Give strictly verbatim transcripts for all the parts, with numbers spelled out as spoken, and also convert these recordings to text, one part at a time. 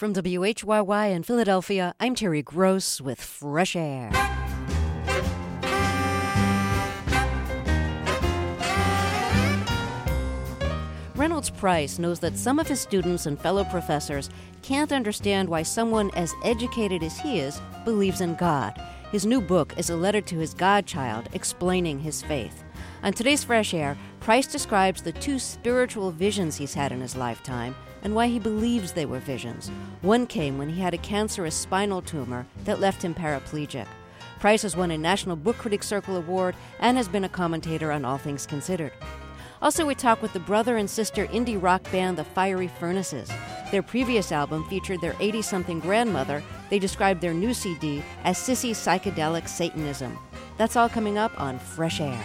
From W H Y Y in Philadelphia, I'm Terry Gross with Fresh Air. Reynolds Price knows that some of his students and fellow professors can't understand why someone as educated as he is believes in God. His new book is a letter to his godchild explaining his faith. On today's Fresh Air, Price describes the two spiritual visions he's had in his lifetime and why he believes they were visions. One came when he had a cancerous spinal tumor that left him paraplegic. Price has won a National Book Critics Circle Award and has been a commentator on All Things Considered. Also, we talk with the brother and sister indie rock band The Fiery Furnaces. Their previous album featured their eighty-something grandmother. They described their new C D as sissy psychedelic Satanism. That's all coming up on Fresh Air.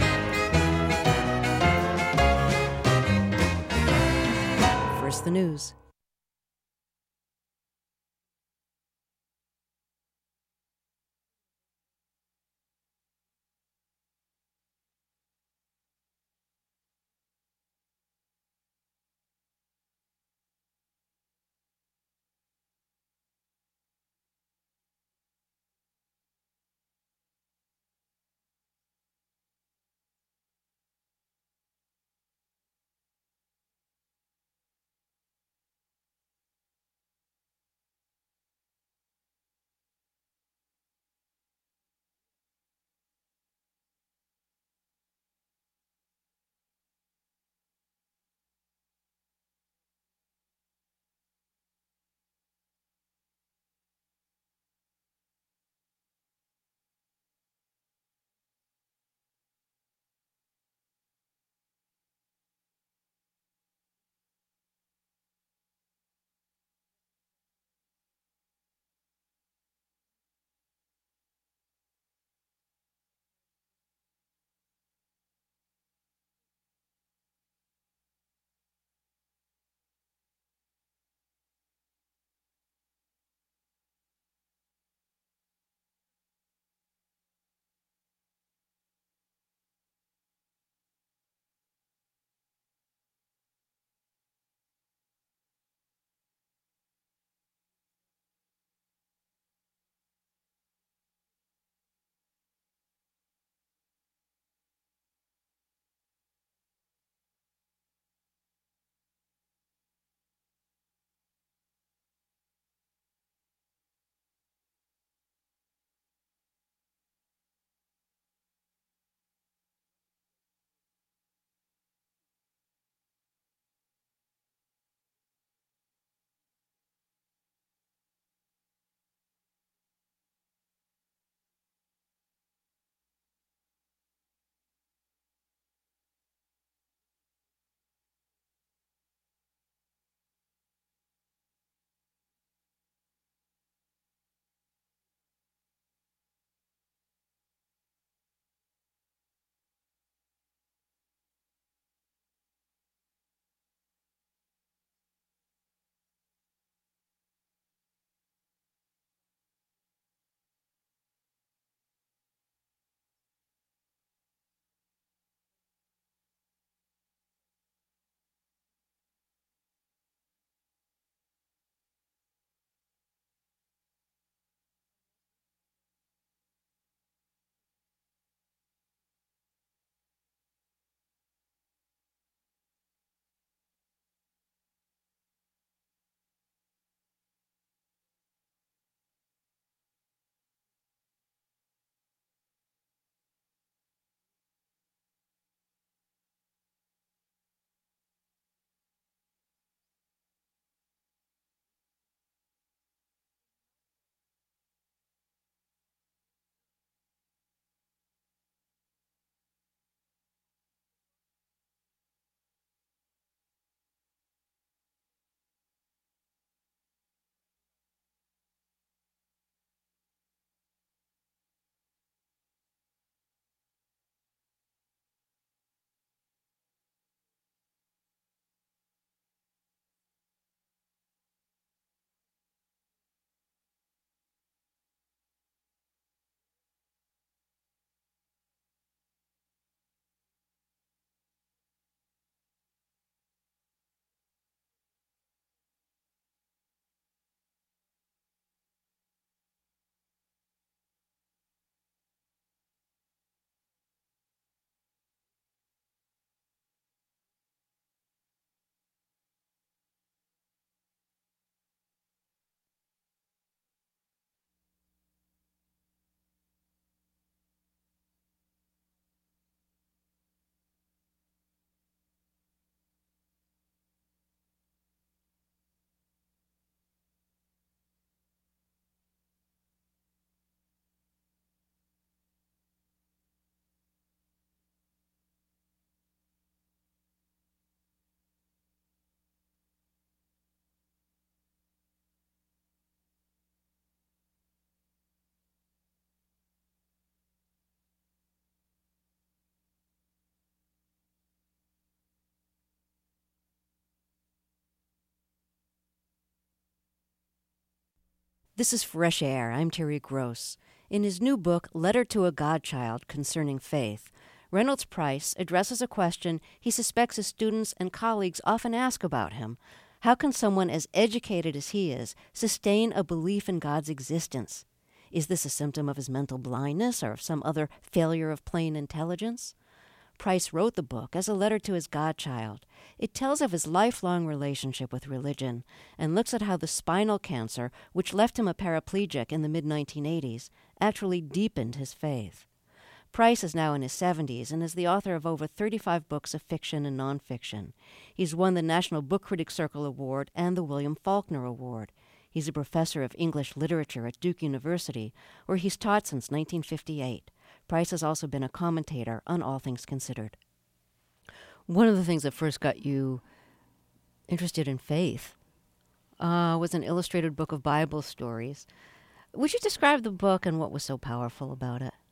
First, the news. This is Fresh Air. I'm Terry Gross. In his new book, Letter to a Godchild Concerning Faith, Reynolds Price addresses a question he suspects his students and colleagues often ask about him. How can someone as educated as he is sustain a belief in God's existence? Is this a symptom of his mental blindness or of some other failure of plain intelligence? Price wrote the book as a letter to his godchild. It tells of his lifelong relationship with religion and looks at how the spinal cancer, which left him a paraplegic in the mid nineteen eighties, actually deepened his faith. Price is now in his seventies and is the author of over thirty-five books of fiction and nonfiction. He's won the National Book Critics Circle Award and the William Faulkner Award. He's a professor of English literature at Duke University, where he's taught since nineteen fifty-eight. Price has also been a commentator on All Things Considered. One of the things that first got you interested in faith uh, was an illustrated book of Bible stories. Would you describe the book and what was so powerful about it?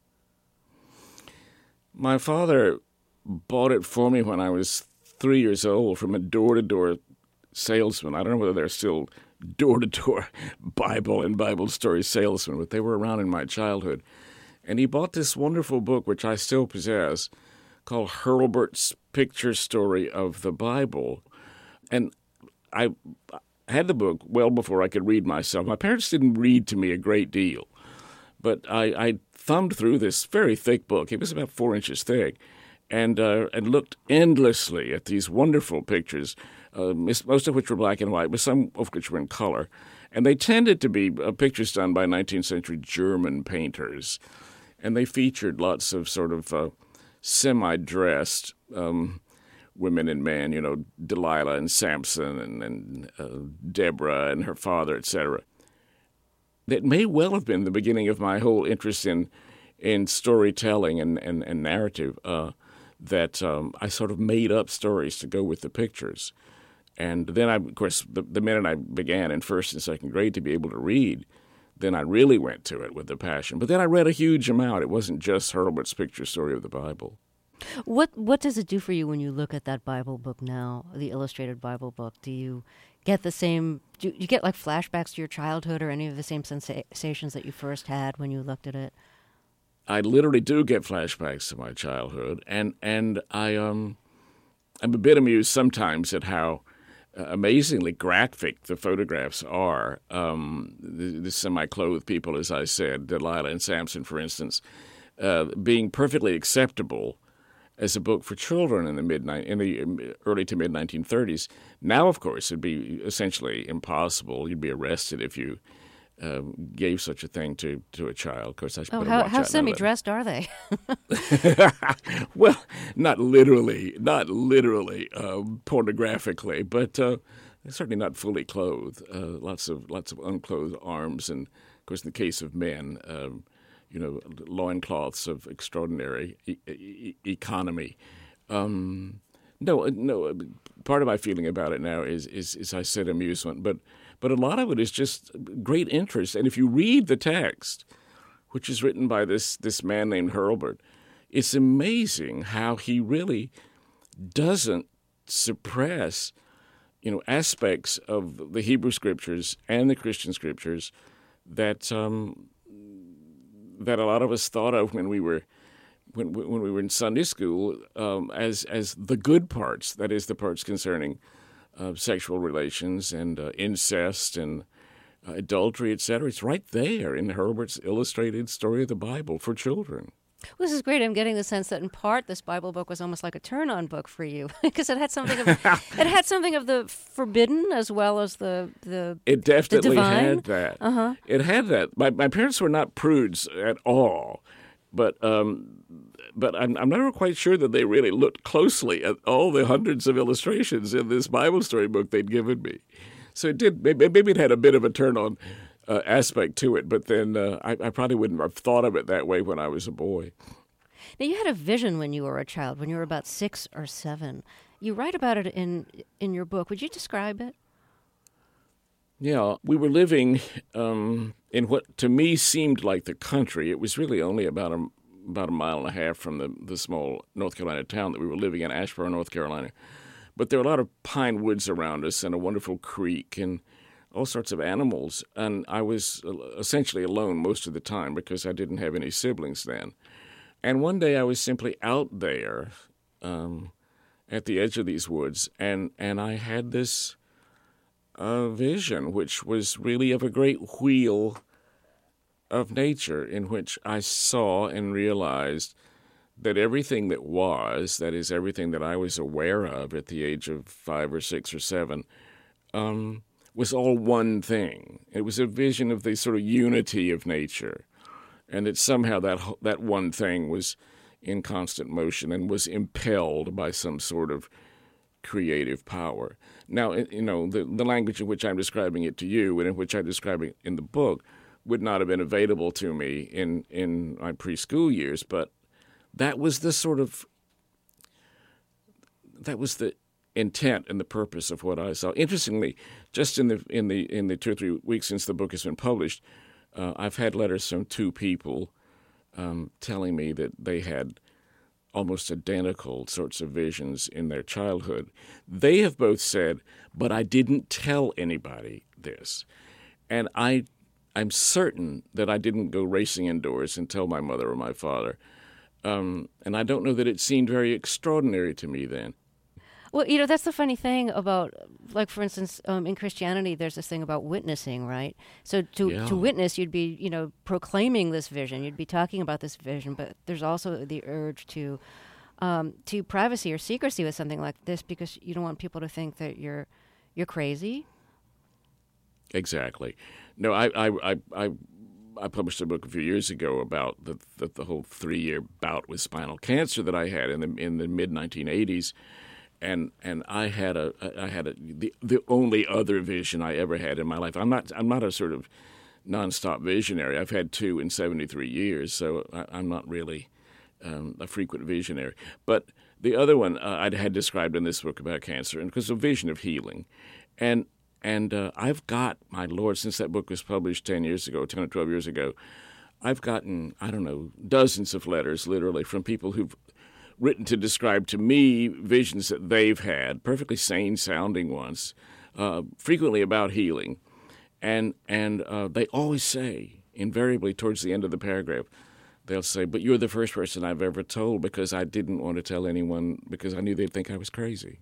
My father bought it for me when I was three years old from a door-to-door salesman. I don't know whether they're still door-to-door Bible and Bible story salesmen, but they were around in my childhood. And he bought this wonderful book, which I still possess, called Hurlburt's Picture Story of the Bible. And I had the book well before I could read myself. My parents didn't read to me a great deal, but I, I thumbed through this very thick book. It was about four inches thick, and uh, and looked endlessly at these wonderful pictures, uh, most of which were black and white, but some of which were in color. And they tended to be uh, pictures done by nineteenth century German painters. And they featured lots of sort of uh, semi-dressed um, women and men, you know, Delilah and Samson and, and uh, Deborah and her father, et cetera. That may well have been the beginning of my whole interest in in storytelling and, and, and narrative, uh, that um, I sort of made up stories to go with the pictures. And then, I, of course, the, the minute I began in first and second grade to be able to read, then I really went to it with a passion. But then I read a huge amount. It wasn't just Hurlburt's Picture Story of the Bible. What what does it do for you when you look at that Bible book now, the illustrated Bible book? Do you get the same, do you get like flashbacks to your childhood or any of the same sensations that you first had when you looked at it? I literally do get flashbacks to my childhood, and, and I, um, I'm a bit amused sometimes at how Uh, amazingly graphic the photographs are. Um, the, the semi-clothed people, as I said, Delilah and Samson, for instance, uh, being perfectly acceptable as a book for children in the mid in the early to mid nineteen thirties. Now, of course, it'd be essentially impossible. You'd be arrested if you uh, gave such a thing to, to a child. Of course, I should oh, better how, watch how out semi-dressed are they? Well, not literally, not literally um, pornographically, but uh, certainly not fully clothed. Uh, lots of lots of unclothed arms, and of course, in the case of men, um, you know, loincloths of extraordinary e- e- economy. Um, no, no. Part of my feeling about it now is, is, is I said amusement, but but a lot of it is just great interest. And if you read the text, which is written by this this man named Hurlburt, it's amazing how he really doesn't suppress, you know, aspects of the Hebrew Scriptures and the Christian Scriptures that um, that a lot of us thought of when we were when when we were in Sunday school um, as as the good parts. That is, the parts concerning uh, sexual relations and uh, incest and uh, adultery, et cetera. It's right there in Hurlburt's illustrated story of the Bible for children. Well, this is great. I'm getting the sense that in part this Bible book was almost like a turn-on book for you because it had something of it had something of the forbidden as well as the the It definitely the divine. had that. Uh-huh. It had that. My my parents were not prudes at all, but um, but I'm I'm never quite sure that they really looked closely at all the hundreds of illustrations in this Bible story book they'd given me. So it did. Maybe, maybe it had a bit of a turn-on Uh, aspect to it, but then uh, I, I probably wouldn't have thought of it that way when I was a boy. Now, you had a vision when you were a child, when you were about six or seven. You write about it in in your book. Would you describe it? Yeah, we were living um, in what to me seemed like the country. It was really only about a about a mile and a half from the, the small North Carolina town that we were living in, Asheboro, North Carolina. But there were a lot of pine woods around us and a wonderful creek, and all sorts of animals, and I was essentially alone most of the time because I didn't have any siblings then. And one day I was simply out there um, at the edge of these woods, and, and I had this uh, vision, which was really of a great wheel of nature, in which I saw and realized that everything that was, that is, everything that I was aware of at the age of five or six or seven, um, was all one thing. It was a vision of the sort of unity of nature, and that somehow that that one thing was in constant motion and was impelled by some sort of creative power. Now, you know, the, the language in which I'm describing it to you and in which I describe it in the book would not have been available to me in, in my preschool years, but that was the sort of, that was the intent and the purpose of what I saw. Interestingly, just in the in the in the two or three weeks since the book has been published, uh, I've had letters from two people um, telling me that they had almost identical sorts of visions in their childhood. They have both said, "But I didn't tell anybody this," and I, I'm certain that I didn't go racing indoors and tell my mother or my father, um, and I don't know that it seemed very extraordinary to me then. Well, you know, that's the funny thing about, like, for instance, um, in Christianity, there's this thing about witnessing, right? So to, Yeah. to witness, you'd be, you know, proclaiming this vision. You'd be talking about this vision, but there's also the urge to um, to privacy or secrecy with something like this because you don't want people to think that you're you're crazy. Exactly. No, I I, I, I I published a book a few years ago about the the, the whole three-year bout with spinal cancer that I had in the in the mid nineteen eighties. And and I had a I had a the the only other vision I ever had in my life. I'm not I'm not a sort of nonstop visionary. I've had two in seventy-three years, so I, I'm not really um, a frequent visionary. But the other one uh, I had described in this book about cancer, and because a vision of healing, and and uh, I've got, my Lord, since that book was published ten years ago, ten or twelve years ago, I've gotten, I don't know, dozens of letters literally from people who've written to describe to me visions that they've had, perfectly sane-sounding ones, uh, frequently about healing. And and uh, they always say, invariably towards the end of the paragraph, they'll say, "But you're the first person I've ever told because I didn't want to tell anyone because I knew they'd think I was crazy."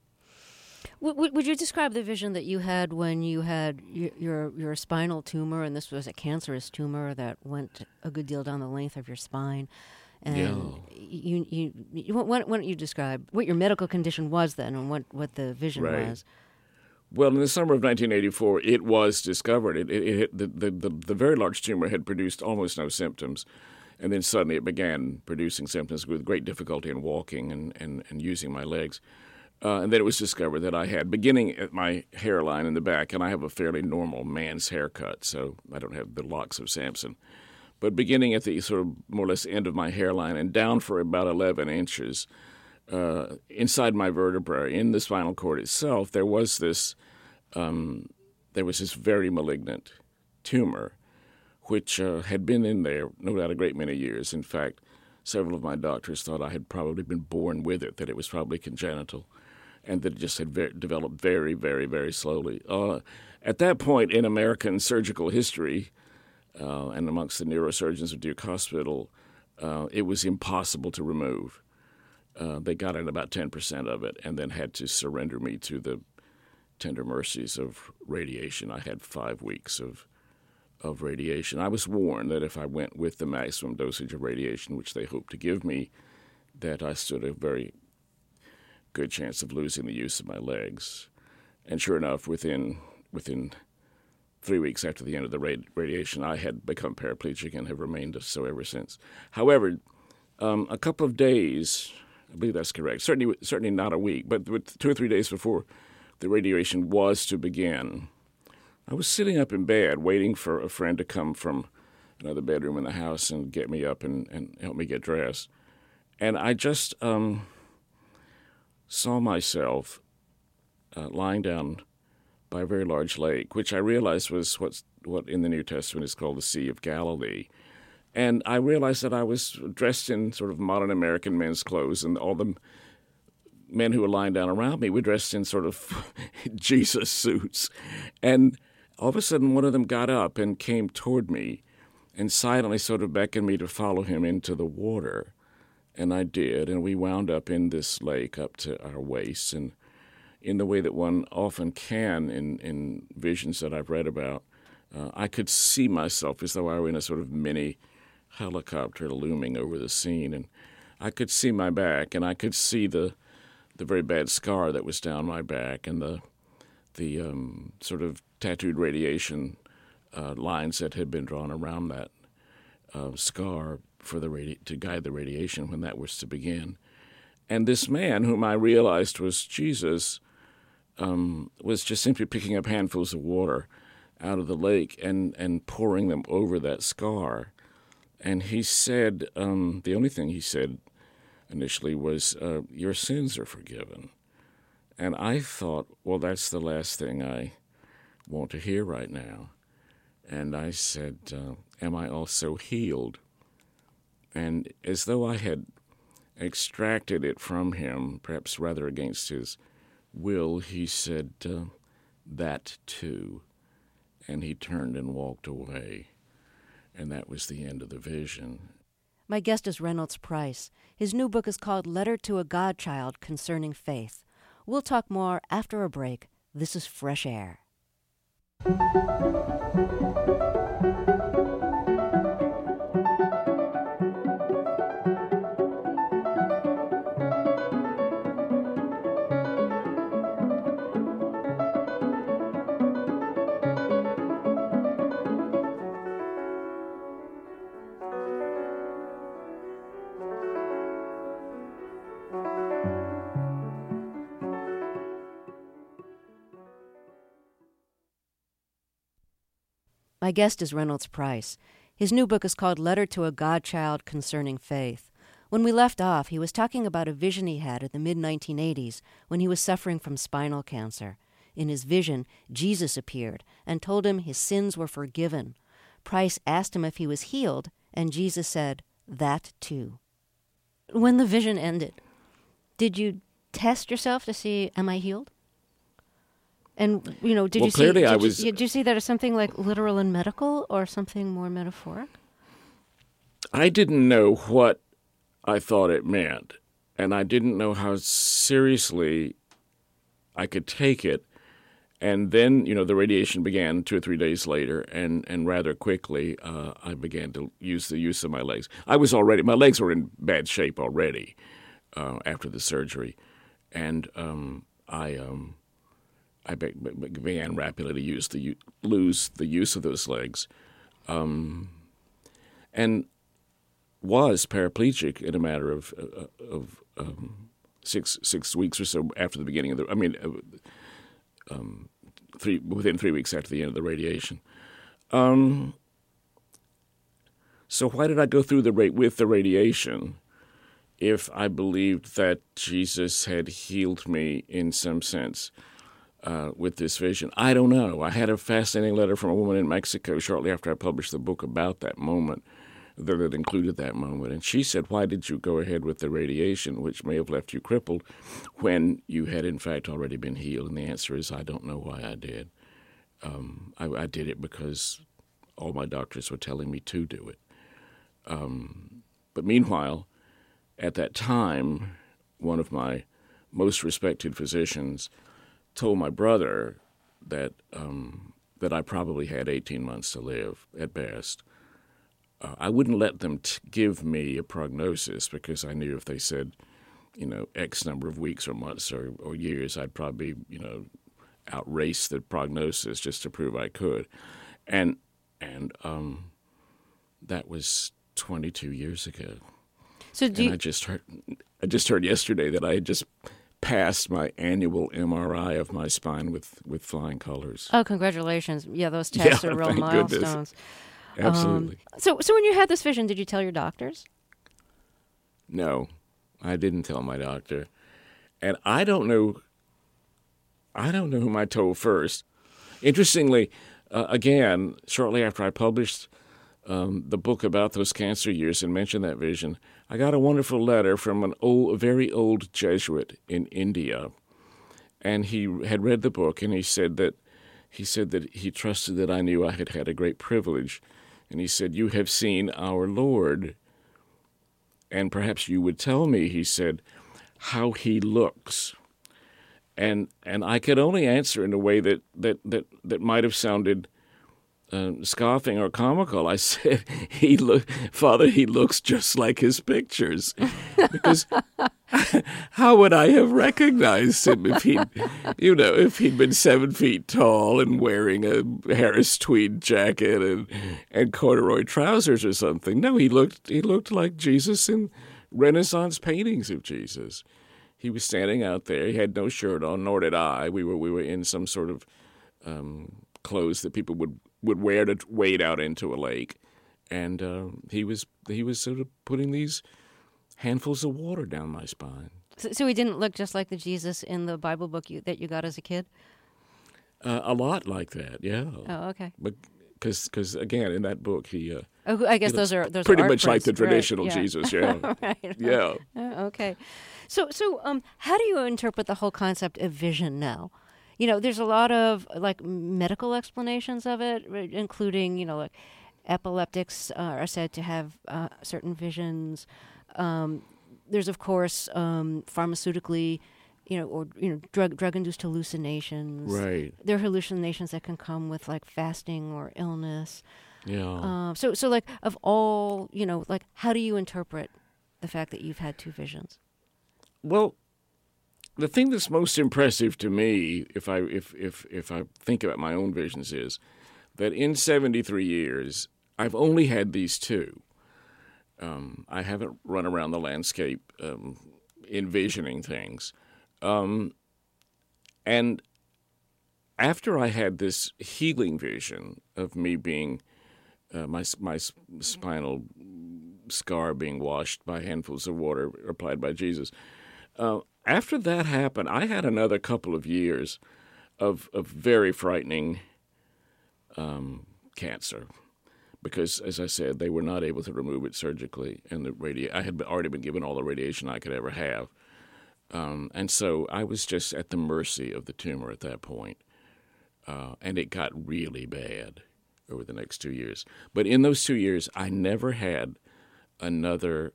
Would, would you describe the vision that you had when you had your, your your spinal tumor, and this was a cancerous tumor that went a good deal down the length of your spine? And Yeah. you, you, you, why don't you describe what your medical condition was then and what, what the vision Right. was? Well, in the summer of nineteen eighty-four, it was discovered. It, it, it the, the, the, the very large tumor had produced almost no symptoms, and then suddenly it began producing symptoms with great difficulty in walking and, and, and using my legs. Uh, and then it was discovered that I had, beginning at my hairline in the back, and I have a fairly normal man's haircut, so I don't have the locks of Samson. But beginning at the sort of more or less end of my hairline and down for about eleven inches, uh, inside my vertebrae, in the spinal cord itself, there was this um, there was this very malignant tumor, which uh, had been in there, no doubt, a great many years. In fact, several of my doctors thought I had probably been born with it, that it was probably congenital, and that it just had ver- developed very, very, very slowly. Uh, at that point in American surgical history, Uh, and amongst the neurosurgeons of Duke Hospital, uh, it was impossible to remove. Uh, they got in about ten percent of it and then had to surrender me to the tender mercies of radiation. I had five weeks of of radiation. I was warned that if I went with the maximum dosage of radiation, which they hoped to give me, that I stood a very good chance of losing the use of my legs. And sure enough, within within three weeks after the end of the radi- radiation, I had become paraplegic and have remained so ever since. However, um, a couple of days, I believe that's correct, certainly certainly not a week, but two or three days before the radiation was to begin, I was sitting up in bed waiting for a friend to come from another bedroom in the house and get me up and, and help me get dressed. And I just um, saw myself uh, lying down by a very large lake, which I realized was what's, what in the New Testament is called the Sea of Galilee. And I realized that I was dressed in sort of modern American men's clothes, and all the men who were lying down around me were dressed in sort of Jesus suits. And all of a sudden one of them got up and came toward me and silently sort of beckoned me to follow him into the water. And I did, and we wound up in this lake up to our waists, and in the way that one often can in, in visions that I've read about, uh, I could see myself as though I were in a sort of mini helicopter looming over the scene, and I could see my back, and I could see the the very bad scar that was down my back, and the the um, sort of tattooed radiation uh, lines that had been drawn around that uh, scar for the radi- to guide the radiation when that was to begin. And this man, whom I realized was Jesus, um, was just simply picking up handfuls of water out of the lake and, and pouring them over that scar. And he said, um, the only thing he said initially was, uh, your sins are forgiven. And I thought, well, that's the last thing I want to hear right now. And I said, uh, am I also healed? And as though I had extracted it from him, perhaps rather against his will, he said, uh, that too. And he turned and walked away. And that was the end of the vision. My guest is Reynolds Price. His new book is called Letter to a Godchild Concerning Faith. We'll talk more after a break. This is Fresh Air. My guest is Reynolds Price. His new book is called Letter to a Godchild Concerning Faith. When we left off, he was talking about a vision he had in the mid nineteen eighties when he was suffering from spinal cancer. In his vision, Jesus appeared and told him his sins were forgiven. Price asked him if he was healed, and Jesus said, that too. When the vision ended, did you test yourself to see, am I healed? And, you know, did well, you see, clearly did I you, was, did you see that as something like literal and medical or something more metaphoric? I didn't know what I thought it meant, and I didn't know how seriously I could take it. And then, you know, the radiation began two or three days later, and, and rather quickly uh, I began to use the use of my legs. I was already, my legs were in bad shape already uh, after the surgery, and um, I... Um, I began rapidly to use the lose the use of those legs, um, and was paraplegic in a matter of uh, of um, six six weeks or so after the beginning of the. I mean, uh, um, three within three weeks after the end of the radiation. Um, so why did I go through the rate with the radiation if I believed that Jesus had healed me in some sense? Uh, with this vision. I don't know. I had a fascinating letter from a woman in Mexico shortly after I published the book about that moment that it included that moment. And she said, why did you go ahead with the radiation, which may have left you crippled, when you had in fact already been healed? And the answer is, I don't know why I did. Um, I, I did it because all my doctors were telling me to do it. Um, but meanwhile, at that time, one of my most respected physicians told my brother that um, that I probably had eighteen months to live at best. Uh, I wouldn't let them t- give me a prognosis because I knew if they said, you know, X number of weeks or months or, or years, I'd probably, you know, outrace the prognosis just to prove I could. And and um, that was twenty-two years ago. So do and you... I just heard I just heard yesterday that I had just passed my annual M R I of my spine with, with flying colors. Oh, congratulations. Yeah, those tests yeah, are real thank milestones. Goodness. Absolutely. Um, so so when you had this vision, did you tell your doctors? No, I didn't tell my doctor. And I don't know I don't know whom I told first. Interestingly, uh, again, shortly after I published um, the book about those cancer years and mentioned that vision, I got a wonderful letter from an old, a very old Jesuit in India, and he had read the book, and he said that he said that he trusted that I knew I had had a great privilege. And he said, "You have seen our Lord, and perhaps you would tell me," he said, "how he looks." And and I could only answer in a way that that that, that might have sounded uh, scoffing or comical. I said, "He look, Father, he looks just like his pictures," because how would I have recognized him if he, you know, if he'd been seven feet tall and wearing a Harris tweed jacket and and corduroy trousers or something? No, he looked he looked like Jesus in Renaissance paintings of Jesus. He was standing out there. He had no shirt on, nor did I. We were we were in some sort of um, clothes that people would, would wear to wade out into a lake, and uh, he was he was sort of putting these handfuls of water down my spine. So, so he didn't look just like the Jesus in the Bible book you, that you got as a kid? Uh, a lot like that, yeah. Oh, okay. But because again, in that book, he. Uh, oh, I guess he those are those pretty are art much like prints. the traditional Right, yeah. Jesus, yeah, right. yeah. Oh, okay. So, so um, how do you interpret the whole concept of vision now? You know, there's a lot of like medical explanations of it, right, including, you know, like epileptics uh, are said to have uh, certain visions. Um, there's, of course, um, pharmaceutically, you know, or you know, drug drug induced hallucinations. Right. There are hallucinations that can come with like fasting or illness. Yeah. Uh, so, so like of all, you know, like how do you interpret the fact that you've had two visions? Well, the thing that's most impressive to me, if I if if if I think about my own visions, is that in seventy-three years, I've only had these two. Um, I haven't run around the landscape um, envisioning things, um, and after I had this healing vision of me being uh, my my spinal scar being washed by handfuls of water applied by Jesus. Uh, after that happened, I had another couple of years of of very frightening um, cancer, because, as I said, they were not able to remove it surgically, and the radi- I had already been given all the radiation I could ever have, um, and so I was just at the mercy of the tumor at that point, uh, and it got really bad over the next two years. But in those two years, I never had another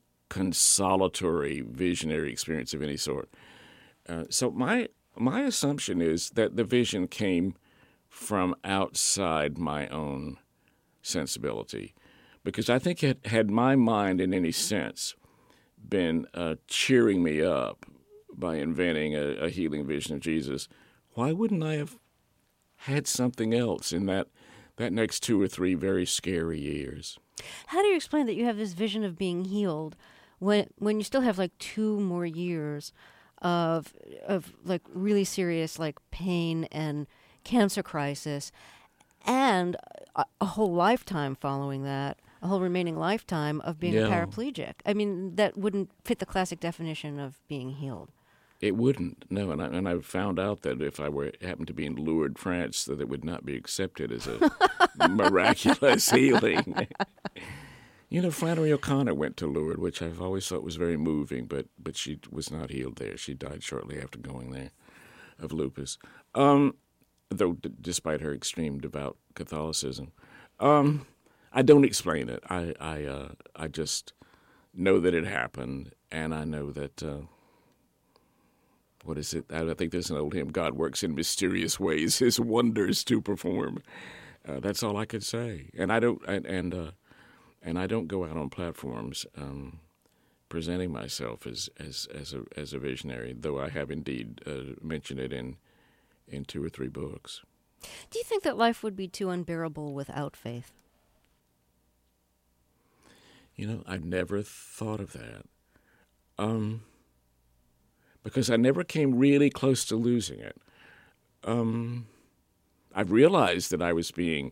consolatory visionary experience of any sort. Uh, so my my assumption is that the vision came from outside my own sensibility, because I think it, had my mind in any sense been uh, cheering me up by inventing a, a healing vision of Jesus, why wouldn't I have had something else in that that next two or three very scary years? How do you explain that you have this vision of being healed when when you still have like two more years of of like really serious like pain and cancer crisis, and a, a whole lifetime following that, a whole remaining lifetime of being Yeah. a paraplegic? I mean, that wouldn't fit the classic definition of being healed. It wouldn't, no, and I, and I found out that if I were happened to be in Lourdes, France, that it would not be accepted as a miraculous healing. You know, Flannery O'Connor went to Lourdes, which I've always thought was very moving, but but she was not healed there. She died shortly after going there of lupus, um, though d- despite her extreme devout Catholicism. Um, I don't explain it. I I, uh, I just know that it happened, and I know that... Uh, What is it? I think there's an old hymn, God works in mysterious ways, his wonders to perform. Uh, that's all I could say. And I don't and and, uh, and I don't go out on platforms um, presenting myself as as as a as a visionary, though I have indeed uh, mentioned it in in two or three books. Do you think that life would be too unbearable without faith? You know, I've never thought of that. Um Because I never came really close to losing it. Um, I've realized that I was being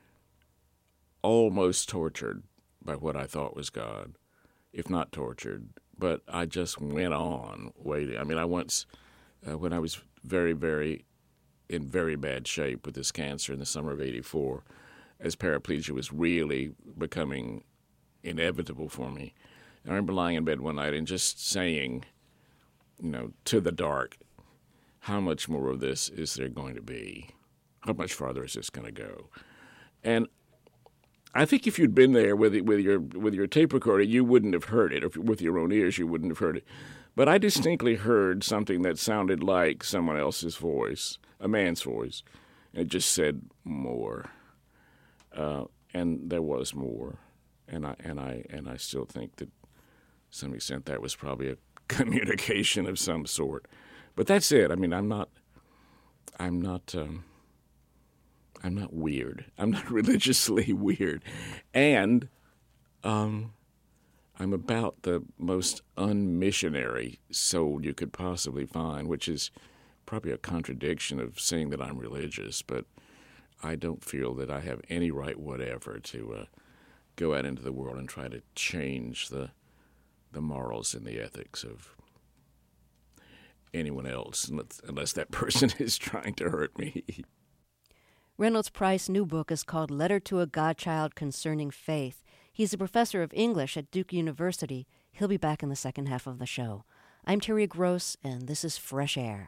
almost tortured by what I thought was God, if not tortured. But I just went on waiting. I mean, I once, uh, when I was very, very, in very bad shape with this cancer in the summer of eighty-four, as paraplegia was really becoming inevitable for me, I remember lying in bed one night and just saying, you know, to the dark, how much more of this is there going to be? how much farther is this going to go? And I think if you'd been there with it, with your with your tape recorder, you wouldn't have heard it. Or with your own ears, you wouldn't have heard it. But I distinctly heard something that sounded like someone else's voice, a man's voice. It just said more, uh, and there was more, and I and I and I still think that, to some extent, that was probably a communication of some sort. But that's it. I mean, I'm not, I'm not, um, I'm not weird. I'm not religiously weird, and um, I'm about the most unmissionary soul you could possibly find, which is probably a contradiction of saying that I'm religious, but I don't feel that I have any right whatever to uh, go out into the world and try to change the the morals and the ethics of anyone else, unless, unless that person is trying to hurt me. Reynolds Price's new book is called Letter to a Godchild Concerning Faith. He's a professor of English at Duke University. He'll be back in the second half of the show. I'm Terry Gross, and this is Fresh Air.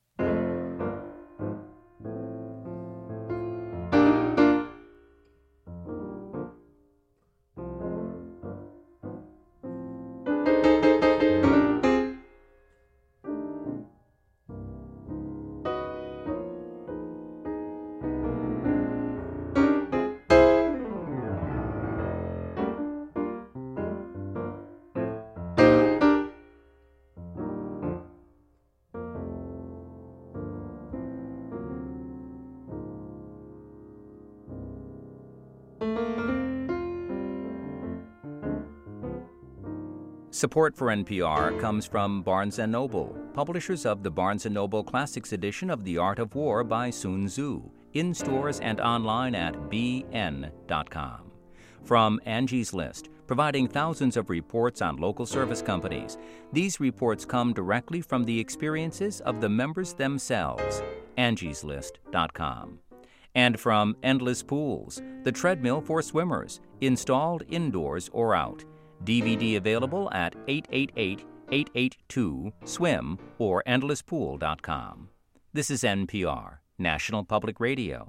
Support for N P R comes from Barnes and Noble, publishers of the Barnes and Noble Classics edition of The Art of War by Sun Tzu, in stores and online at b n dot com. From Angie's List, providing thousands of reports on local service companies. These reports come directly from the experiences of the members themselves. angies list dot com. And from Endless Pools, the treadmill for swimmers, installed indoors or out. D V D available at eight eight eight, eight eight two, swim or endless pool dot com. This is N P R, National Public Radio.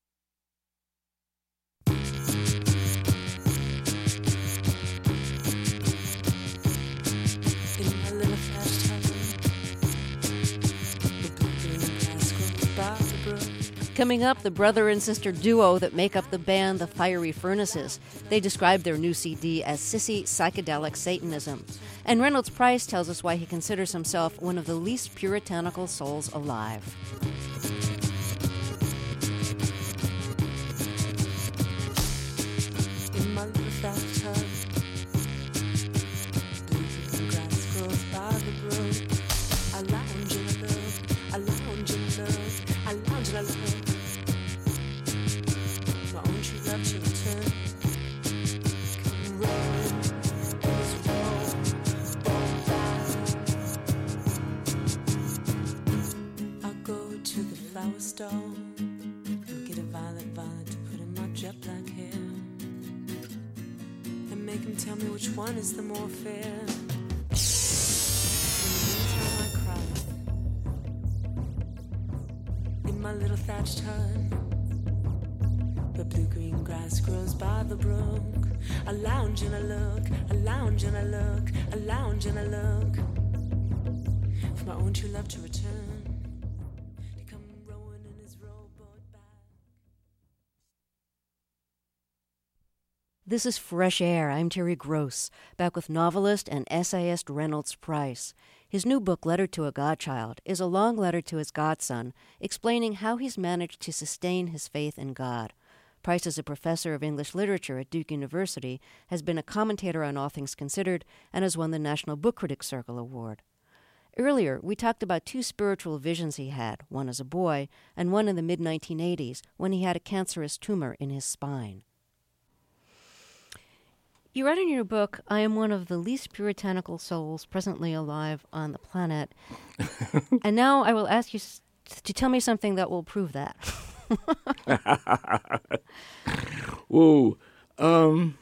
Coming up, the brother and sister duo that make up the band The Fiery Furnaces. They describe their new C D as sissy psychedelic Satanism. And Reynolds Price tells us why he considers himself one of the least puritanical souls alive. In my little thatched hut, blue grass grows by the brook. I lounge and I look, I lounge and I look, I lounge and I look. My own true love to return. Come rolling, let's roll, roll back. I'll go to the flower stall and get a violet, violet to put in my jet black hair. And make him tell me which one is the more fair. My little thatched hut, the blue-green grass grows by the brook. I lounge and I look, I lounge and I look, I lounge and I look for my own true love to return, to come rowing in his rowboat back. This is Fresh Air. I'm Terry Gross, back with novelist and essayist Reynolds Price. His new book, Letter to a Godchild, is a long letter to his godson, explaining how he's managed to sustain his faith in God. Price is a professor of English literature at Duke University, has been a commentator on All Things Considered, and has won the National Book Critics Circle Award. Earlier, we talked about two spiritual visions he had, one as a boy, and one in the mid nineteen eighties, when he had a cancerous tumor in his spine. You write in your book, I am one of the least puritanical souls presently alive on the planet. And now I will ask you to tell me something that will prove that. Whoa. Um,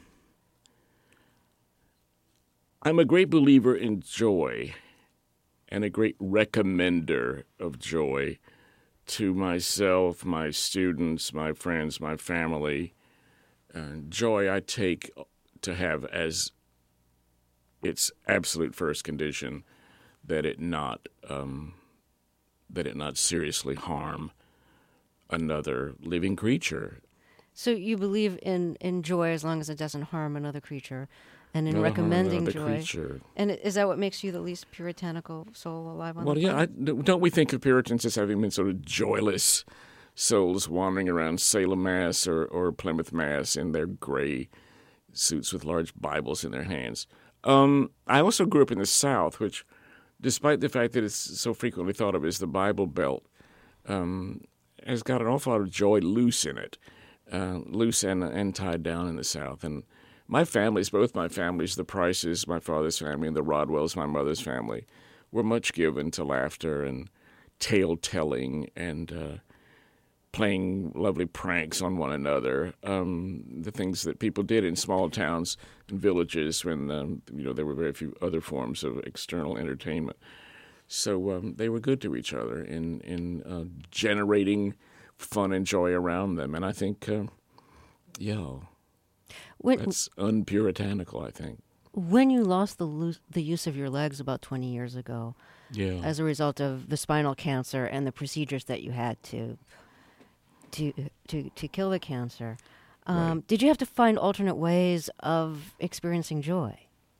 I'm a great believer in joy and a great recommender of joy to myself, my students, my friends, my family. Uh, joy I take to have as its absolute first condition that it not um, that it not seriously harm another living creature. So you believe in, in joy as long as it doesn't harm another creature, and in Not harm recommending another joy. creature. And is that what makes you the least puritanical soul alive on Well, the yeah, I, planet? don't we think of Puritans as having been sort of joyless souls wandering around Salem, Mass. or, or Plymouth, Mass. in their gray suits with large Bibles in their hands? Um, I also grew up in the South, which, despite the fact that it's so frequently thought of as the Bible Belt, um, has got an awful lot of joy loose in it, uh, loose and, and tied down in the South. And my families, both my families, the Prices, my father's family, and the Rodwells, my mother's family, were much given to laughter and tale-telling and uh, playing lovely pranks on one another, um, the things that people did in small towns and villages when um, you know there were very few other forms of external entertainment. So um, they were good to each other in, in uh, generating fun and joy around them. And I think, uh, yeah, When, that's unpuritanical, I think. when you lost the lo- the use of your legs about twenty years ago, Yeah. as a result of the spinal cancer and the procedures that you had to to to to kill the cancer, um, Right. did you have to find alternate ways of experiencing joy?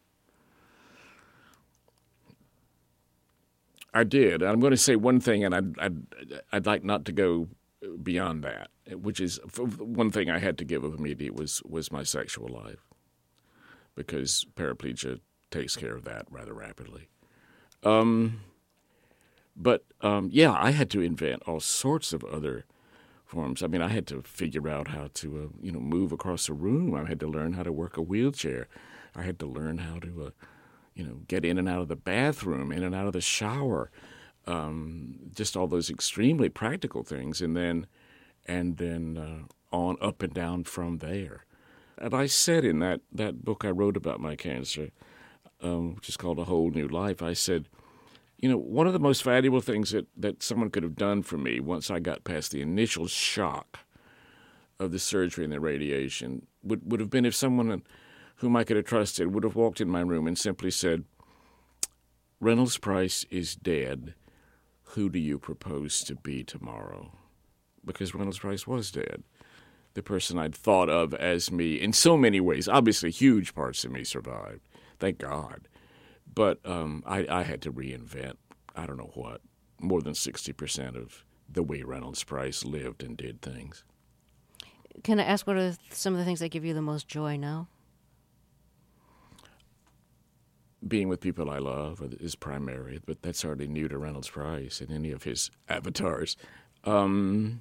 I did. I'm going to say one thing, and I'd, I'd, I'd like not to go beyond that, which is one thing I had to give up immediately was, was my sexual life, because paraplegia takes care of that rather rapidly. Um, but, um, yeah, I had to invent all sorts of other forms. I mean, I had to figure out how to, uh, you know, move across a room. I had to learn how to work a wheelchair. I had to learn how to, uh, you know, get in and out of the bathroom, in and out of the shower, um, just all those extremely practical things, and then, and then uh, on up and down from there. And I said in that, that book I wrote about my cancer, um, which is called A Whole New Life, I said, you know, one of the most valuable things that, that someone could have done for me once I got past the initial shock of the surgery and the radiation would, would have been if someone whom I could have trusted would have walked in my room and simply said, Reynolds Price is dead. Who do you propose to be tomorrow? Because Reynolds Price was dead. The person I'd thought of as me in so many ways. Obviously, huge parts of me survived. Thank God. But um, I, I had to reinvent, I don't know what, more than sixty percent of the way Reynolds Price lived and did things. Can I ask what are some of the things that give you the most joy now? Being with people I love is primary, but that's hardly new to Reynolds Price and any of his avatars. Um,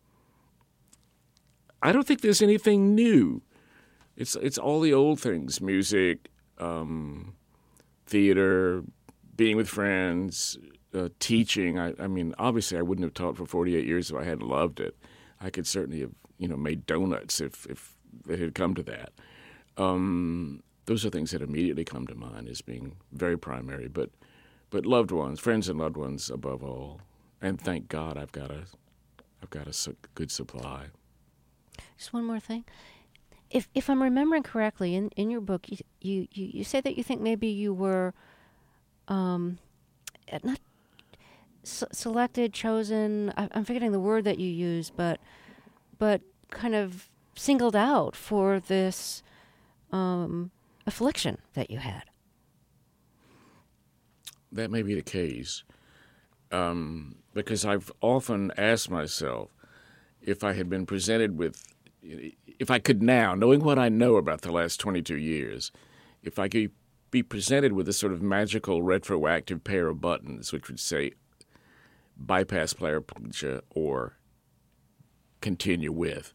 I don't think there's anything new. It's it's all the old things: music, um, theater, being with friends, uh, teaching. I, I mean, obviously, I wouldn't have taught for forty-eight years if I hadn't loved it. I could certainly have, you know, made donuts if if it had come to that. Um, those are things that immediately come to mind as being very primary. But but loved ones, friends and loved ones above all. And thank God, I've got a I've got a su- good supply. Just one more thing. If if I'm remembering correctly, in, in your book, you, you, you, you say that you think maybe you were um, not s- selected, chosen, I, I'm forgetting the word that you use, but but kind of singled out for this um, affliction that you had. That may be the case, um, because I've often asked myself if I had been presented with, if I could now, knowing what I know about the last twenty-two years, if I could be presented with a sort of magical retroactive pair of buttons which would say bypass paraplegia or continue with,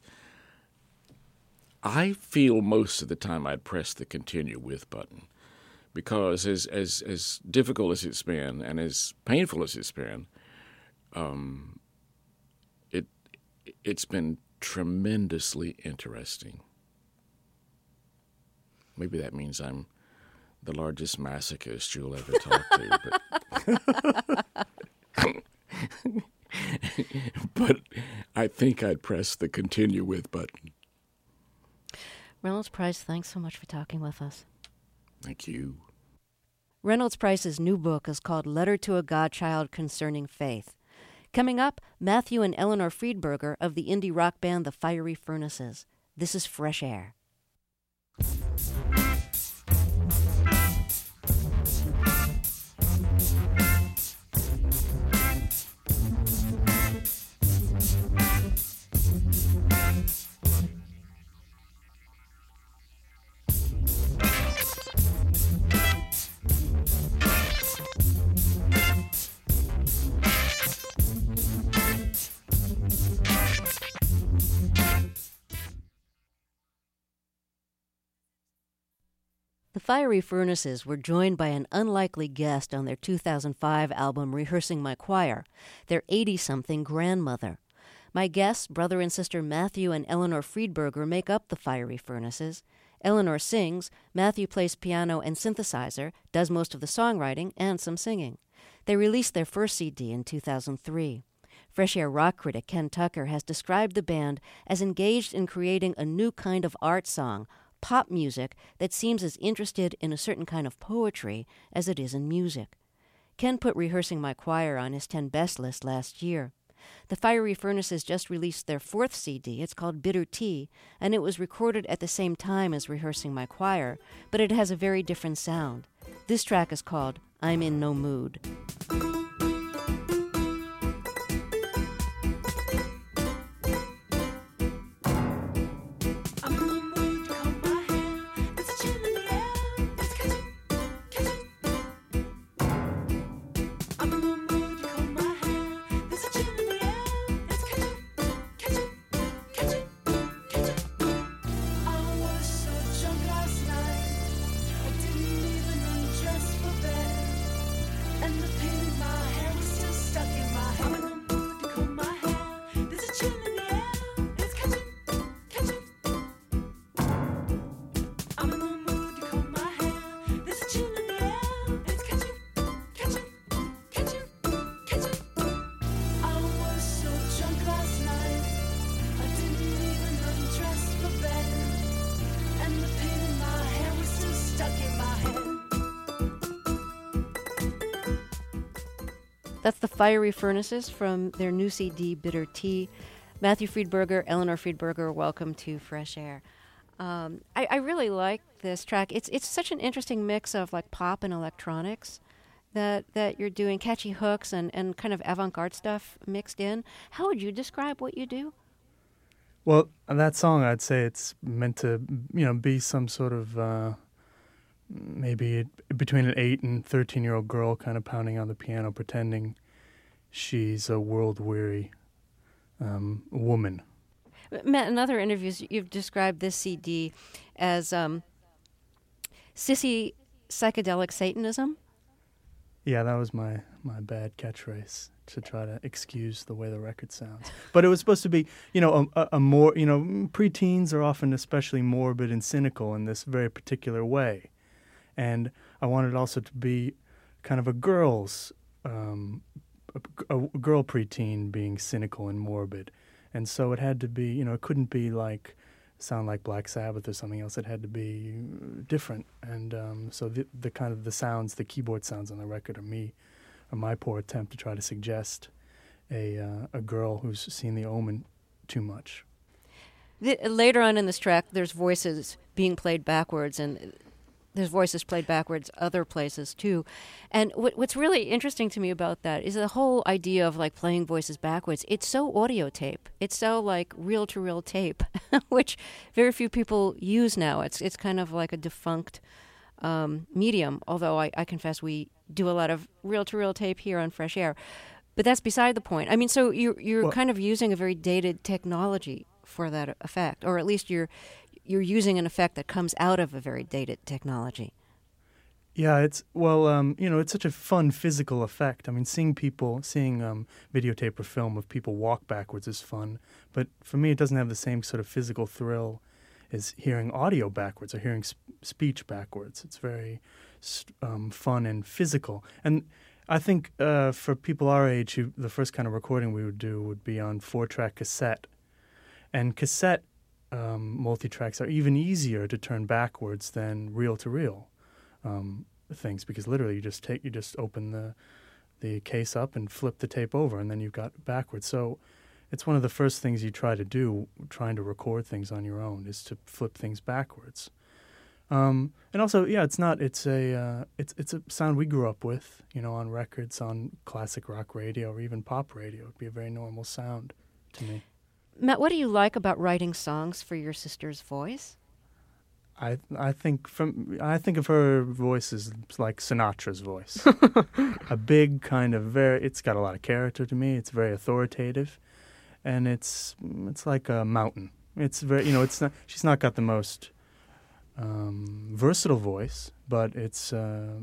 I feel most of the time I'd press the continue with button, because as as as difficult as it's been and as painful as it's been, um, it it's been tremendously interesting. Maybe that means I'm the largest masochist you'll ever talk to. But but I think I'd press the continue with button. Reynolds Price, thanks so much for talking with us. Thank you. Reynolds Price's new book is called Letter to a Godchild Concerning Faith. Coming up, Matthew and Eleanor Friedberger of the indie rock band The Fiery Furnaces. This is Fresh Air. The Fiery Furnaces were joined by an unlikely guest on their two thousand five album Rehearsing My Choir, their eighty-something grandmother. My guests, brother and sister Matthew and Eleanor Friedberger, make up the Fiery Furnaces. Eleanor sings, Matthew plays piano and synthesizer, does most of the songwriting and some singing. They released their first C D in two thousand three. Fresh Air rock critic Ken Tucker has described the band as engaged in creating a new kind of art song, pop music that seems as interested in a certain kind of poetry as it is in music. Ken put Rehearsing My Choir on his ten best list last year. The Fiery Furnaces just released their fourth C D. It's called Bitter Tea, and it was recorded at the same time as Rehearsing My Choir, but it has a very different sound. This track is called I'm in No Mood. That's the Fiery Furnaces from their new C D, Bitter Tea. Matthew Friedberger, Eleanor Friedberger, welcome to Fresh Air. Um, I, I really like this track. It's it's such an interesting mix of like pop and electronics that that you're doing, catchy hooks and, and kind of avant-garde stuff mixed in. How would you describe what you do? Well, that song, I'd say it's meant to, you know, be some sort of uh, maybe between an eight and thirteen-year-old girl kind of pounding on the piano, pretending she's a world-weary um, woman. Matt, in other interviews, you've described this C D as um, sissy psychedelic Satanism. Yeah, that was my, my bad catchphrase to try to excuse the way the record sounds. But it was supposed to be, you know, a, a more, you know, preteens are often especially morbid and cynical in this very particular way. And I wanted it also to be kind of a girl's, um, a, a girl preteen being cynical and morbid. And so it had to be, you know, it couldn't be like, sound like Black Sabbath or something else. It had to be different. And um, so the, the kind of the sounds, the keyboard sounds on the record are me, are my poor attempt to try to suggest a uh, a girl who's seen The Omen too much. The, later on in this track, there's voices being played backwards, and there's voices played backwards other places too. And what, what's really interesting to me about that is the whole idea of like playing voices backwards. It's so audio tape. It's so like reel-to-reel tape, which very few people use now. It's it's kind of like a defunct um, medium, although I, I confess we do a lot of reel-to-reel tape here on Fresh Air. But that's beside the point. I mean, so you're, you're well, kind of using a very dated technology for that effect, or at least you're you're using an effect that comes out of a very dated technology. Yeah, it's, well, um, you know, it's such a fun physical effect. I mean, seeing people, seeing um, videotape or film of people walk backwards is fun. But for me, it doesn't have the same sort of physical thrill as hearing audio backwards or hearing sp- speech backwards. It's very um, fun and physical. And I think uh, for people our age, who, the first kind of recording we would do would be on four-track cassette. And cassette um, multi-tracks are even easier to turn backwards than reel-to-reel um, things, because literally you just take you just open the the case up and flip the tape over, and then you've got backwards. So it's one of the first things you try to do, trying to record things on your own, is to flip things backwards. Um, and also, yeah, it's not. It's a uh, it's it's a sound we grew up with, you know, on records, on classic rock radio, or even pop radio. It'd be a very normal sound to me. Matt, what do you like about writing songs for your sister's voice? I I think from I think of her voice as like Sinatra's voice, a big kind of very. It's got a lot of character to me. It's very authoritative, and it's it's like a mountain. It's very you know it's not. She's not got the most um, versatile voice, but it's. Uh,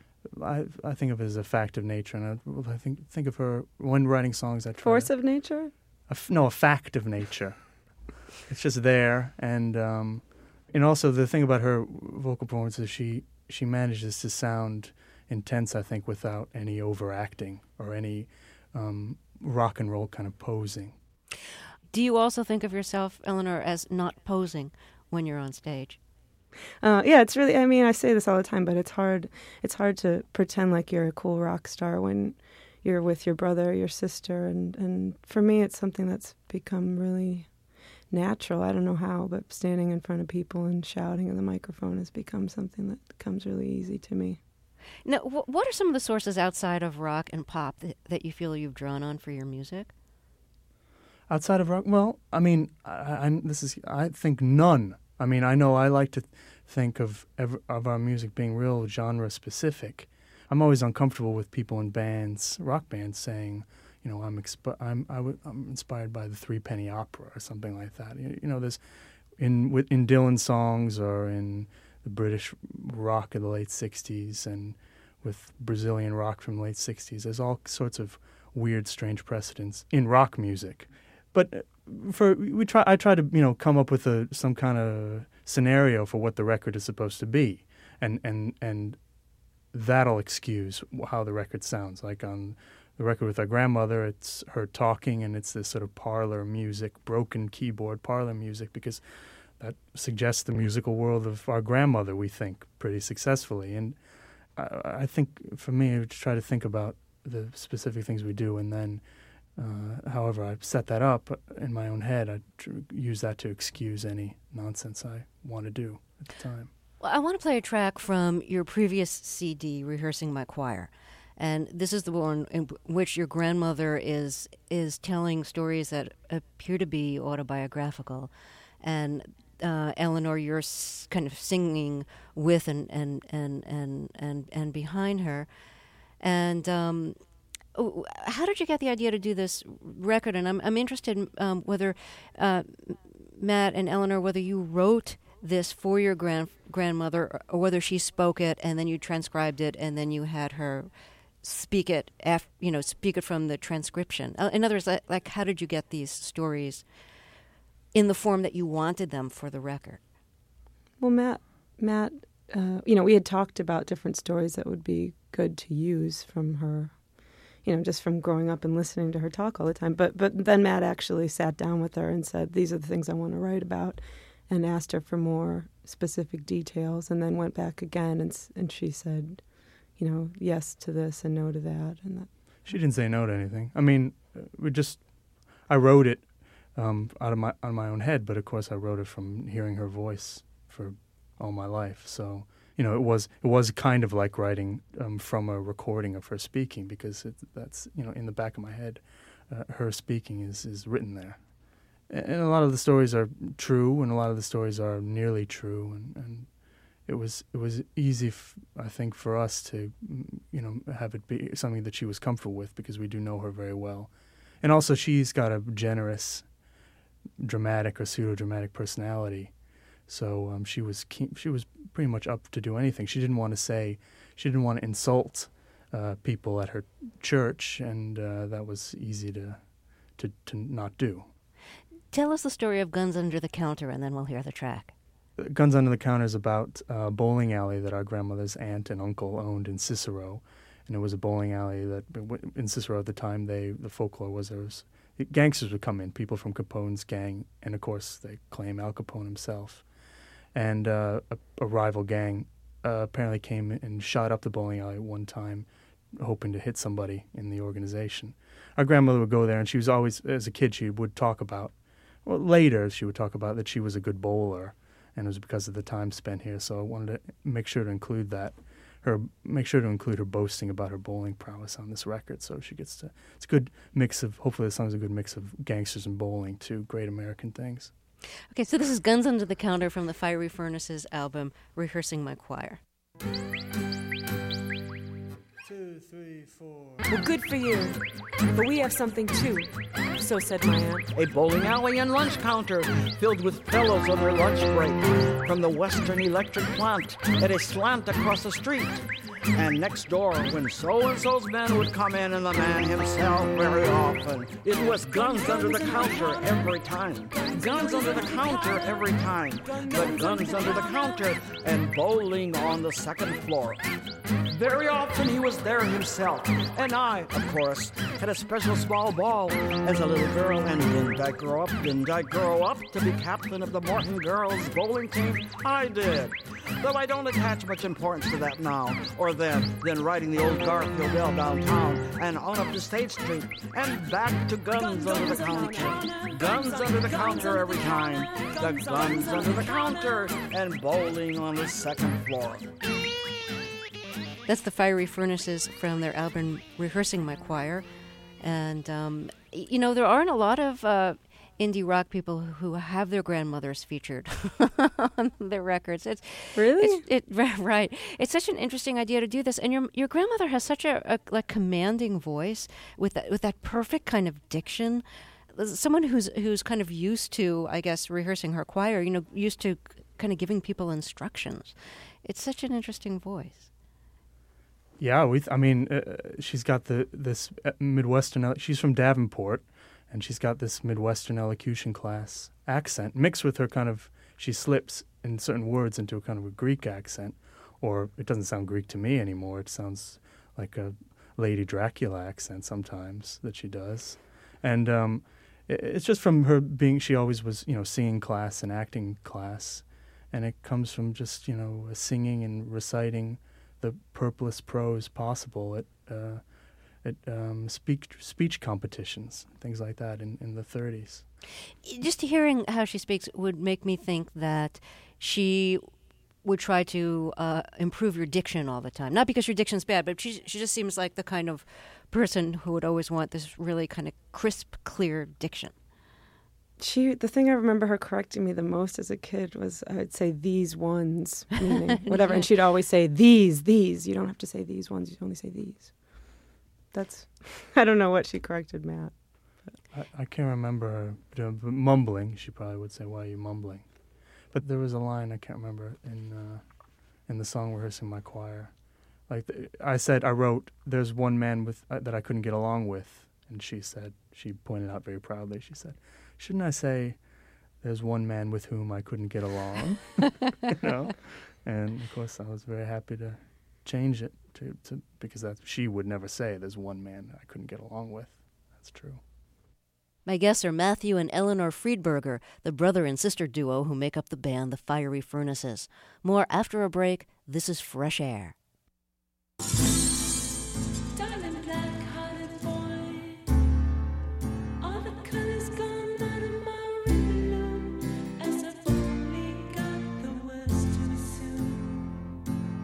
I I think of it as a fact of nature, and I, I think think of her when writing songs. I try Force to, of nature. A f- no, a fact of nature. It's just there, and um, and also the thing about her vocal performance is she she manages to sound intense, I think, without any overacting or any um, rock and roll kind of posing. Do you also think of yourself, Eleanor, as not posing when you're on stage? Uh, yeah, it's really. I mean, I say this all the time, but it's hard. It's hard to pretend like you're a cool rock star when you're with your brother, or your sister, and, and for me, it's something that's become really natural. I don't know how, but standing in front of people and shouting in the microphone has become something that comes really easy to me. Now, wh- what are some of the sources outside of rock and pop that, that you feel you've drawn on for your music? Outside of rock, well, I mean, I, I, this is. I think none. I mean, I know I like to think of ev- of our music being real genre specific. I'm always uncomfortable with people in bands, rock bands, saying, you know, I'm exp- I'm I w- I'm inspired by the Three Penny Opera or something like that. You, you know, there's in with, in Dylan songs or in the British rock of the late sixties and with Brazilian rock from the late sixties. There's all sorts of weird, strange precedents in rock music. But for we try, I try to you know come up with a some kind of scenario for what the record is supposed to be, and and and that'll excuse how the record sounds. Like on the record with our grandmother, it's her talking, and it's this sort of parlor music, broken keyboard parlor music, because that suggests the musical world of our grandmother. We think pretty successfully, and I, I think for me, I try to think about the specific things we do, and then. Uh, however, I set that up in my own head. I tr- use that to excuse any nonsense I want to do at the time. Well, I want to play a track from your previous C D, Rehearsing My Choir. And this is the one in which your grandmother is is telling stories that appear to be autobiographical. And uh, Eleanor, you're s- kind of singing with and, and, and, and, and, and behind her. And... Um, How did you get the idea to do this record? And I'm I'm interested in um, whether uh, Matt and Eleanor, whether you wrote this for your grand grandmother, or whether she spoke it and then you transcribed it and then you had her speak it, af- you know, speak it from the transcription. Uh, in other words, like, like how did you get these stories in the form that you wanted them for the record? Well, Matt, Matt, uh, you know, we had talked about different stories that would be good to use from her. You know, just from growing up and listening to her talk all the time. But but then Matt actually sat down with her and said, these are the things I want to write about, and asked her for more specific details, and then went back again, and and she said, you know, yes to this and no to that. And that. She didn't say no to anything. I mean, we just, I wrote it um, out of my on my own head, but of course I wrote it from hearing her voice for all my life. So... You know, it was it was kind of like writing um, from a recording of her speaking, because it, that's, you know, in the back of my head, uh, her speaking is, is written there. And a lot of the stories are true, and a lot of the stories are nearly true, and, and it was it was easy, f- I think, for us to, you know, have it be something that she was comfortable with, because we do know her very well. And also she's got a generous, dramatic or pseudo-dramatic personality. So um, she was keen, she was pretty much up to do anything. She didn't want to say, she didn't want to insult uh, people at her church, and uh, that was easy to, to to not do. Tell us the story of Guns Under the Counter, and then we'll hear the track. Guns Under the Counter is about a bowling alley that our grandmother's aunt and uncle owned in Cicero, and it was a bowling alley that in Cicero at the time, they the folklore was there was gangsters would come in, people from Capone's gang, and of course they claim Al Capone himself, and uh, a, a rival gang uh, apparently came and shot up the bowling alley one time, hoping to hit somebody in the organization. Our grandmother would go there, and she was always, as a kid, she would talk about, well, later she would talk about that she was a good bowler, and it was because of the time spent here. So I wanted to make sure to include that, her make sure to include her boasting about her bowling prowess on this record. So she gets to, it's a good mix of, hopefully the song's a good mix of gangsters and bowling, two great American things. Okay, so this is Guns Under the Counter from the Fiery Furnaces album, Rehearsing My Choir. Two, three, four. Well, good for you. But we have something too. So said my aunt. A bowling alley and lunch counter filled with fellows on their lunch break from the Western Electric plant at a slant across the street. And next door, when so-and-so's men would come in, and the man himself very often, it was guns under the counter every time. Guns under the counter every time. The guns under the counter and bowling on the second floor. Very often he was there himself. And I, of course, had a special small ball as a little girl. And didn't I grow up, didn't I grow up to be captain of the Morton girls bowling team? I did. Though I don't attach much importance to that now or then, then riding the old Garfield Bell downtown and on up to State Street and back to guns under the counter. Guns under the counter every time. The guns under the counter and bowling on the second floor. That's the Fiery Furnaces from their album Rehearsing My Choir. And, um, you know, there aren't a lot of uh, indie rock people who have their grandmothers featured on their records. It's Really? It's, it, right. It's such an interesting idea to do this. And your your grandmother has such a, a like commanding voice with that, with that perfect kind of diction. Someone who's who's kind of used to, I guess, rehearsing her choir, you know, used to kind of giving people instructions. It's such an interesting voice. Yeah, we. Th- I mean, uh, she's got the this Midwestern. She's from Davenport, and she's got this Midwestern elocution class accent mixed with her kind of. She slips in certain words into a kind of a Greek accent, or it doesn't sound Greek to me anymore. It sounds like a Lady Dracula accent sometimes that she does, and um, it, it's just from her being. She always was, you know, singing class and acting class, and it comes from just, you know, singing and reciting the purplest prose possible at uh, at um, speech speech competitions, things like that in, in the thirties. Just hearing how she speaks would make me think that she would try to uh, improve your diction all the time. Not because your diction's bad, but she she just seems like the kind of person who would always want this really kind of crisp, clear diction. She, the thing I remember her correcting me the most as a kid was I would say these ones, meaning whatever, and she'd always say these, these. You don't have to say these ones, you only say these. That's, I don't know what she corrected Matt. I, I can't remember her doing, but mumbling. She probably would say, "Why are you mumbling?" But there was a line I can't remember in uh, in the song Rehearsing My Choir. Like the, I said, I wrote, "There's one man with uh, that I couldn't get along with," and she said, she pointed out very proudly, she said, "Shouldn't I say, there's one man with whom I couldn't get along?" You know, and of course I was very happy to change it to, to because that she would never say, "There's one man I couldn't get along with." That's true. My guests are Matthew and Eleanor Friedberger, the brother and sister duo who make up the band The Fiery Furnaces. More after a break. This is Fresh Air. Darling black-hearted boy, all the colors gone out of my river, as I've only got the words too soon.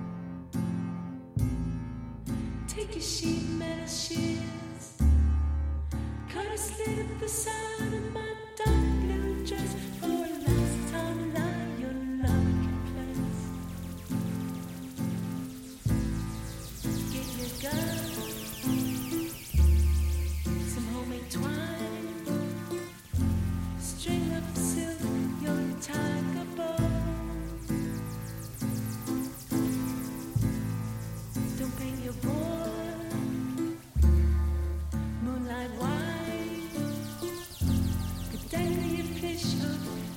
Take your sheet metal shears, cut a slit at the side of my dark blue dress for a last time lie your lucky place. Get your gun, some homemade twine, string up silk, your tiger bow. Don't paint your board, moonlight white. Could dangle your fish hook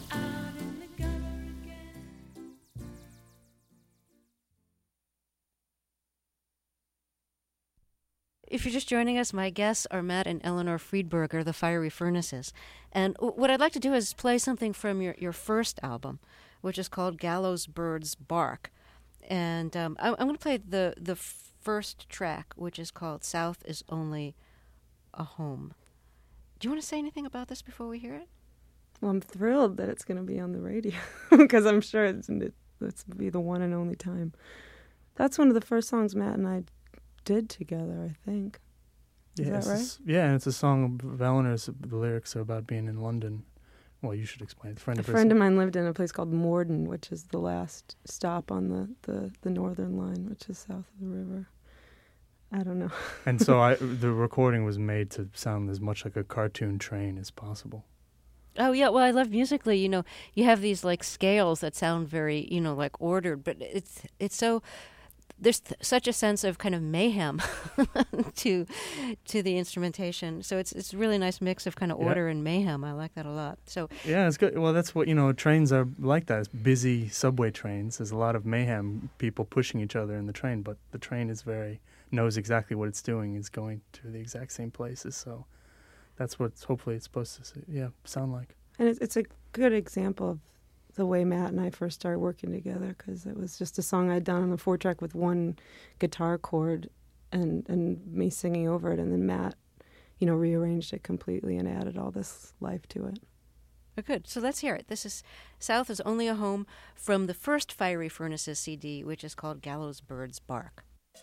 If you're just joining us, my guests are Matt and Eleanor Friedberger, the Fiery Furnaces. And what I'd like to do is play something from your, your first album, which is called Gallows Birds Bark. And um, I, I'm going to play the, the first track, which is called South is Only a Home. Do you want to say anything about this before we hear it? Well, I'm thrilled that it's going to be on the radio because I'm sure it's, it's be the one and only time. That's one of the first songs Matt and I did together, I think. Is yeah, that right? A, yeah, and it's a song of Eleanor's. The lyrics are about being in London. Well, you should explain. A friend, a of, friend of mine lived in a place called Morden, which is the last stop on the, the, the northern line, which is south of the river. I don't know. And so I, the recording was made to sound as much like a cartoon train as possible. Oh, yeah. Well, I love musically, you know, you have these like scales that sound very, you know, like ordered, but it's it's so... There's th- such a sense of kind of mayhem to to the instrumentation. So it's it's a really nice mix of kind of order yeah. and mayhem. I like that a lot. So yeah, it's good. Well, that's what, you know, trains are like that. It's busy subway trains. There's a lot of mayhem, people pushing each other in the train, but the train is very, knows exactly what it's doing. It's going to the exact same places. So that's what hopefully it's supposed to, yeah, sound like. And it's, it's a good example of the way Matt and I first started working together, because it was just a song I'd done on a four-track with one guitar chord and, and me singing over it, and then Matt, you know, rearranged it completely and added all this life to it. Oh, good. So let's hear it. This is South is Only a Home from the first Fiery Furnaces C D, which is called Gallows Birds Bark.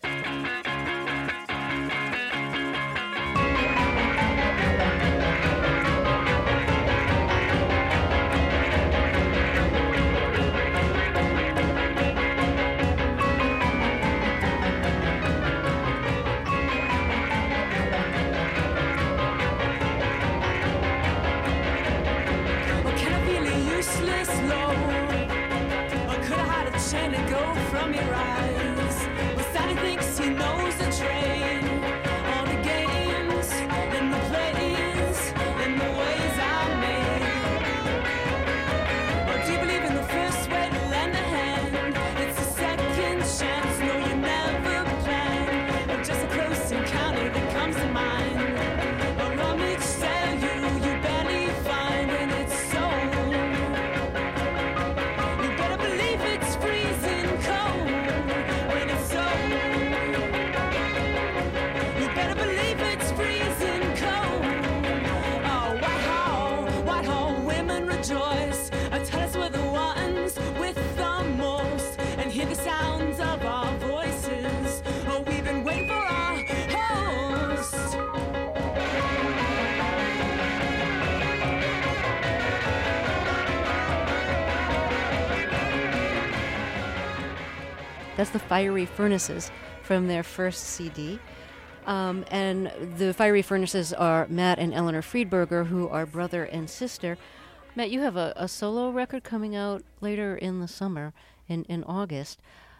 That's the Fiery Furnaces from their first C D. Um, and the Fiery Furnaces are Matt and Eleanor Friedberger, who are brother and sister. Matt, you have a, a solo record coming out later in the summer, in, in August.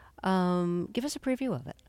Um, give us a preview of it.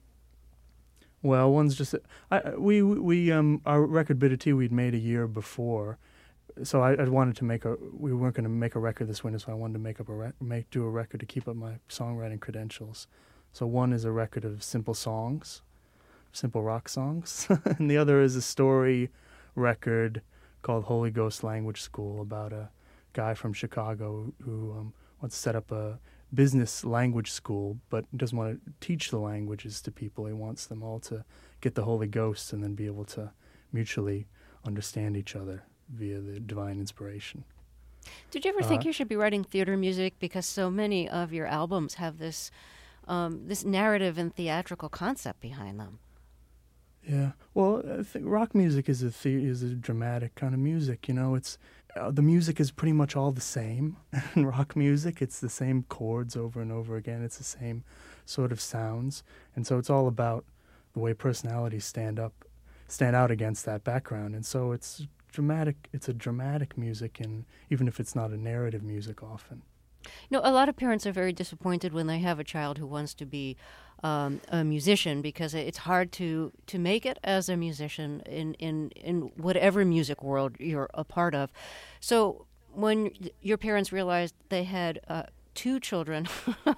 Well, one's just... I, we, we um, our record Bitter Tea we'd made a year before, so I, I wanted to make a... We weren't going to make a record this winter, so I wanted to make up a re- make do a record to keep up my songwriting credentials. So one is a record of simple songs, simple rock songs, and the other is a story record called Holy Ghost Language School about a guy from Chicago who um, wants to set up a business language school, but doesn't want to teach the languages to people. He wants them all to get the Holy Ghost and then be able to mutually understand each other via the divine inspiration. Did you ever uh, think you should be writing theater music? Because so many of your albums have this um, this narrative and theatrical concept behind them. Yeah, well, I think rock music is a the- is a dramatic kind of music. You know, it's uh, the music is pretty much all the same. In rock music, it's the same chords over and over again. It's the same sort of sounds, and so it's all about the way personalities stand up, stand out against that background. And so it's dramatic. It's a dramatic music, and even if it's not a narrative music, often. You know, a lot of parents are very disappointed when they have a child who wants to be um, a musician, because it's hard to, to make it as a musician in, in, in whatever music world you're a part of. So when your parents realized they had uh, two children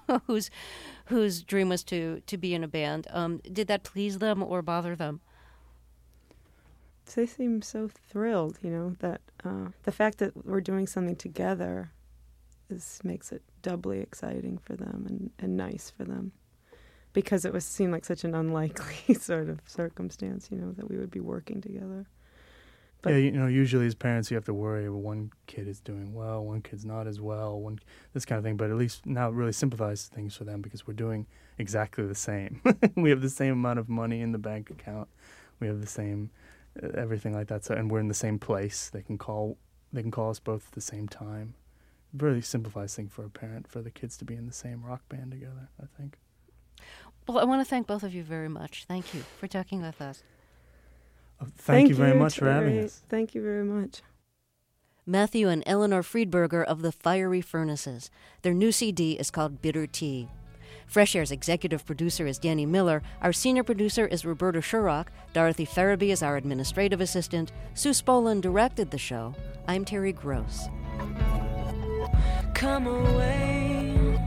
whose whose dream was to, to be in a band, um, did that please them or bother them? they seem so thrilled, you know, that uh, the fact that we're doing something together is makes it doubly exciting for them and, and nice for them, because it was seemed like such an unlikely sort of circumstance, you know, that we would be working together. But yeah, you know, usually as parents, you have to worry, well, one kid is doing well, one kid's not as well, one this kind of thing. But at least now it really simplifies things for them because we're doing exactly the same. We have the same amount of money in the bank account. We have the same uh, everything like that. So, and we're in the same place. They can call. They can call us both at the same time. It really simplifies things for a parent, for the kids to be in the same rock band together, I think. Well, I want to thank both of you very much. Thank you for talking with us. Oh, thank, thank you very you, much Terry. for having us. Thank you very much. Matthew and Eleanor Friedberger of the Fiery Furnaces. Their new C D is called Bitter Tea. Fresh Air's executive producer is Danny Miller. Our senior producer is Roberta Sherrock. Dorothy Farabee is our administrative assistant. Sue Spolin directed the show. I'm Terry Gross. Come away,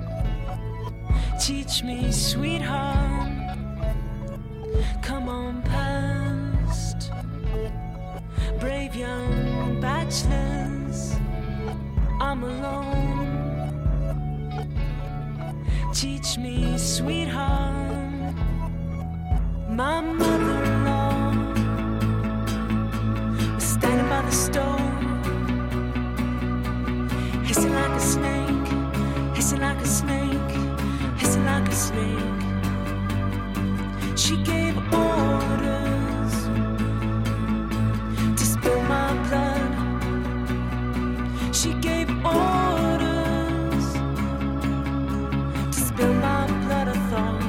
teach me, sweetheart. Come on past, brave young bachelors. I'm alone. Teach me, sweetheart. My mother-in-law was standing by the stove, hissing like a snake, hissing like a snake, hissing like a snake. She gave orders to spill my blood. She gave orders to spill my blood. I thought,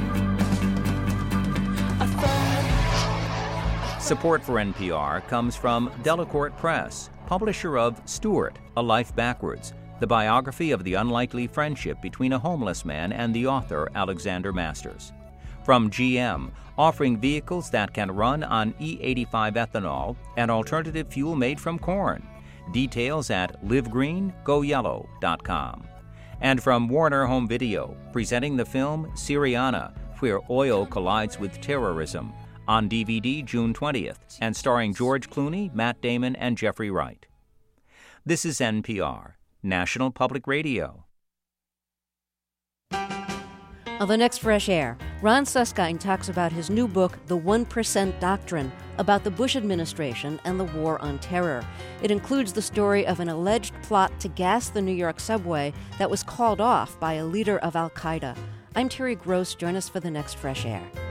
I thought. Support for N P R comes from Delacorte Press, publisher of Stuart, A Life Backwards, the biography of the unlikely friendship between a homeless man and the author Alexander Masters. From G M, offering vehicles that can run on E eighty-five ethanol, an alternative fuel made from corn. Details at live green go yellow dot com. And from Warner Home Video, presenting the film Syriana, Where Oil Collides with Terrorism, on D V D June twentieth, and starring George Clooney, Matt Damon, and Jeffrey Wright. This is N P R, National Public Radio. On the next Fresh Air, Ron Suskind talks about his new book, The one percent Doctrine, about the Bush administration and the war on terror. It includes the story of an alleged plot to gas the New York subway that was called off by a leader of al-Qaeda. I'm Terry Gross. Join us for the next Fresh Air.